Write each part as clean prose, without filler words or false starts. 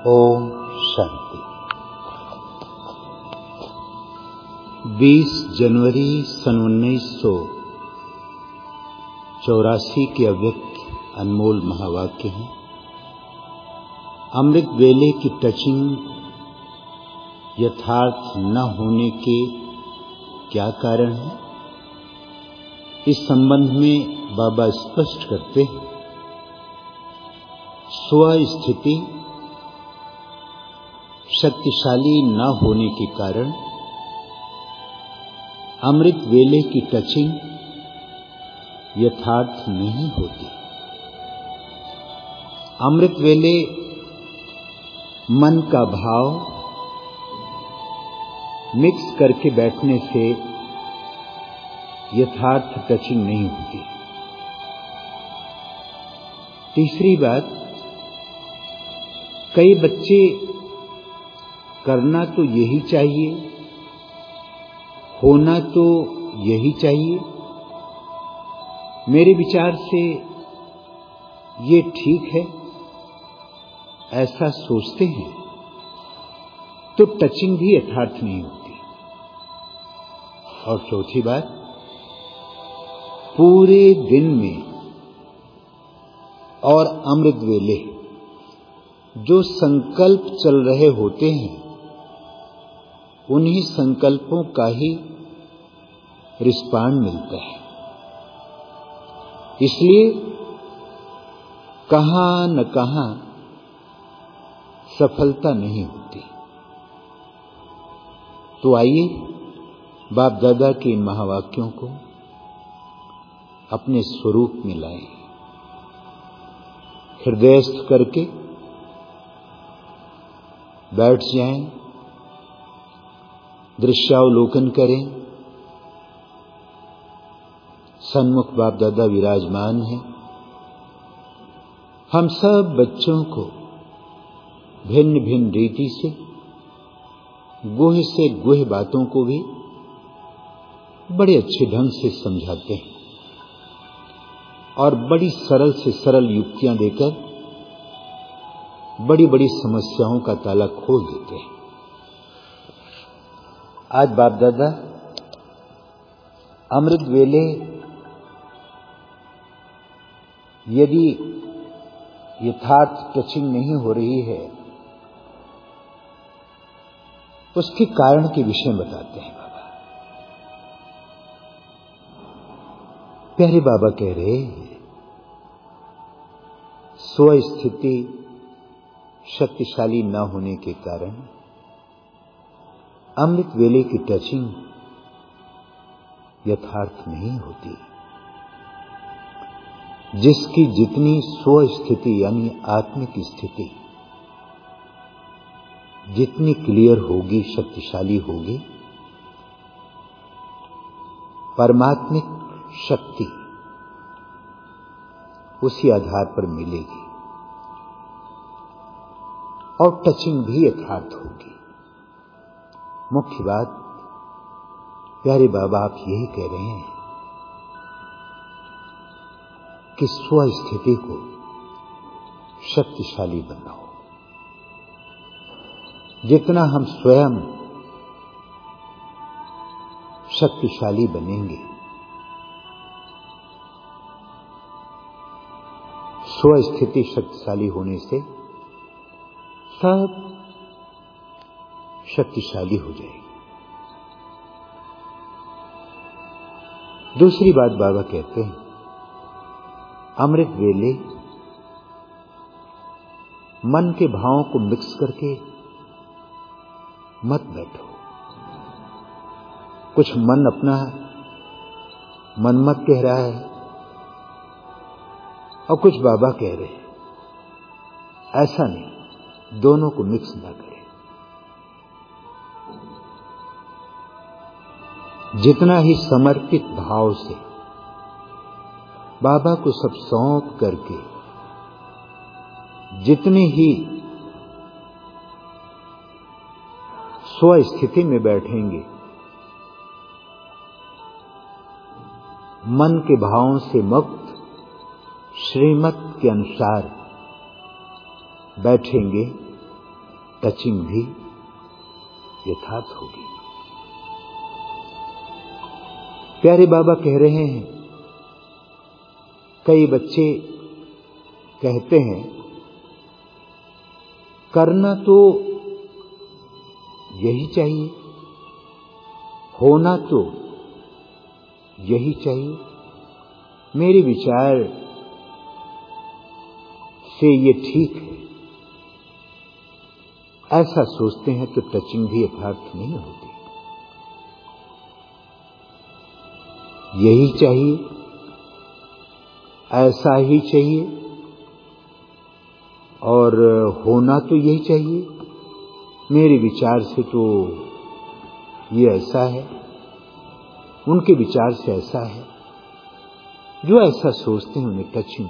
ओम शांति। 20 जनवरी सन 1984 के अव्यक्त अनमोल महावाक्य हैं। अमृत वेले की टचिंग यथार्थ न होने के क्या कारण है? इस संबंध में बाबा स्पष्ट करते हैं, स्व स्थिति शक्तिशाली न होने के कारण अमृत वेले की टचिंग यथार्थ नहीं होती। अमृत वेले मन का भाव मिक्स करके बैठने से यथार्थ टचिंग नहीं होती। तीसरी बात, कई बच्चे करना तो यही चाहिए, होना तो यही चाहिए, मेरे विचार से ये ठीक है, ऐसा सोचते हैं तो टचिंग भी यथार्थ नहीं होती। और चौथी बात, पूरे दिन में और अमृत वेले जो संकल्प चल रहे होते हैं, उन्हीं संकल्पों का ही रिस्पांड मिलता है। इसलिए कहां न कहां सफलता नहीं होती। तो आइए बाप दादा के इन महावाक्यों को अपने स्वरूप में लाएं, हृदयस्थ करके बैठ जाएं, दृश्यावलोकन करें। सन्मुख बाप दादा विराजमान हैं। हम सब बच्चों को भिन्न भिन्न रीति से गुह बातों को भी बड़े अच्छे ढंग से समझाते हैं और बड़ी सरल से सरल युक्तियां देकर बड़ी बड़ी समस्याओं का ताला खोल देते हैं। आज बाप दादा अमृत वेले यदि यथार्थ टचिंग नहीं हो रही है, उसके कारण के विषय बताते हैं बाबा। प्यारे बाबा कह रहे हैं, स्व स्थिति शक्तिशाली न होने के कारण अमृत वेले की टचिंग यथार्थ नहीं होती। जिसकी जितनी स्व स्थिति यानी आत्मिक स्थिति जितनी क्लियर होगी, शक्तिशाली होगी, परमात्मिक शक्ति उसी आधार पर मिलेगी और टचिंग भी यथार्थ होगी। मुख्य बात प्यारे बाबा आप यही कह रहे हैं कि स्व स्थिति को शक्तिशाली बनाओ। जितना हम स्वयं शक्तिशाली बनेंगे, स्व स्थिति शक्तिशाली होने से सब शक्तिशाली हो जाएगी। दूसरी बात बाबा कहते हैं, अमृत वेले मन के भावों को मिक्स करके मत बैठो। कुछ मन अपना मनमत कह रहा है और कुछ बाबा कह रहे हैं, ऐसा नहीं, दोनों को मिक्स ना करें। जितना ही समर्पित भाव से बाबा को सब सौंप करके, जितने ही स्व स्थिति में बैठेंगे, मन के भावों से मुक्त श्रीमत के अनुसार बैठेंगे, टचिंग भी यथार्थ होगी। प्यारे बाबा कह रहे हैं, कई बच्चे कहते हैं करना तो यही चाहिए, होना तो यही चाहिए, मेरे विचार से ये ठीक है। ऐसा सोचते हैं तो टचिंग भी यथार्थ नहीं होती। यही चाहिए, ऐसा ही चाहिए और होना तो यही चाहिए, मेरे विचार से तो ये ऐसा है, उनके विचार से ऐसा है। जो ऐसा सोचते हैं उन्हें टचिंग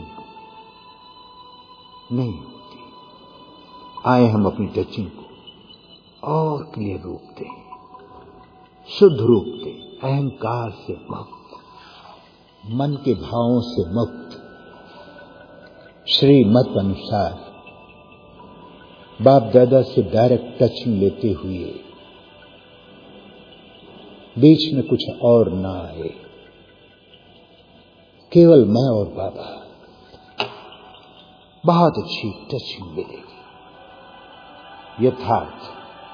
नहीं होती। आए हम अपनी टचिंग को और क्लियर रूप दें, शुद्ध रूप दें, अहंकार से मुक्त, मन के भावों से मुक्त, श्रीमत अनुसार बाप दादा से डायरेक्ट टचिंग लेते हुए बीच में कुछ और ना आए, केवल मैं और बाबा, बहुत अच्छी टचिंग मिलेगी, यथार्थ।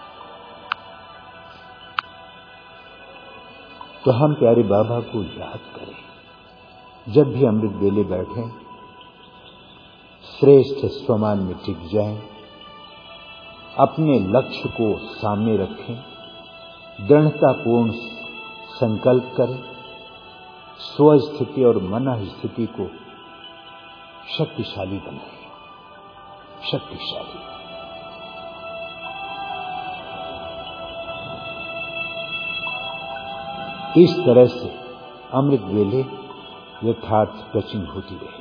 तो हम प्यारे बाबा को याद करें, जब भी अमृत बेले बैठें, श्रेष्ठ स्वमान में टिक जाएं, अपने लक्ष्य को सामने रखें, दृढ़तापूर्ण संकल्प करें, स्वस्थिति और मन स्थिति को शक्तिशाली बनाएं, शक्तिशाली। इस तरह से अमृत वेले यथार्थ टचिंग होती रहेगी।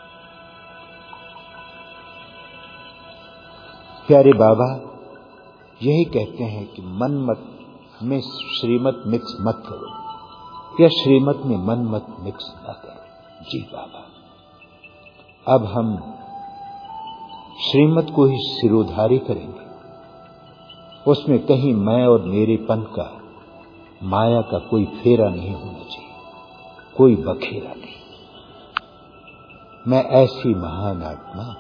प्यारे बाबा यही कहते हैं कि मन मत में श्रीमत मिक्स मत करो, या श्रीमत में मन मत मिक्स न करो। जी बाबा, अब हम श्रीमत को ही सिरोधारी करेंगे, उसमें कहीं मैं और मेरेपन का, माया का कोई फेरा नहीं होना चाहिए, कोई बखेरा नहीं। मैं ऐसी महान आत्मा हूं,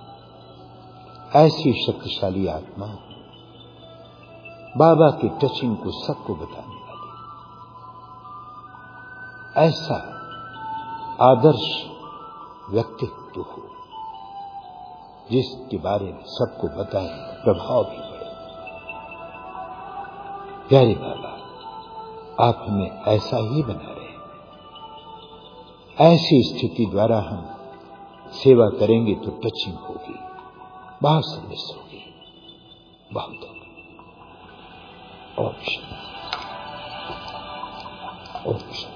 ऐसी शक्तिशाली आत्मा हूं, बाबा की टचिंग को सबको बताने वाली, ऐसा आदर्श व्यक्तित्व हो जिसके बारे में सबको बताएं, प्रभाव भी पड़े। प्यारे बाबा, आप हमें ऐसा ही बना रहे हैं। ऐसी स्थिति द्वारा हम सेवा करेंगे तो टचिंग होगी, बहुत सर्विस होगी, बहुत होगी। ओम शांति, ओम शांति।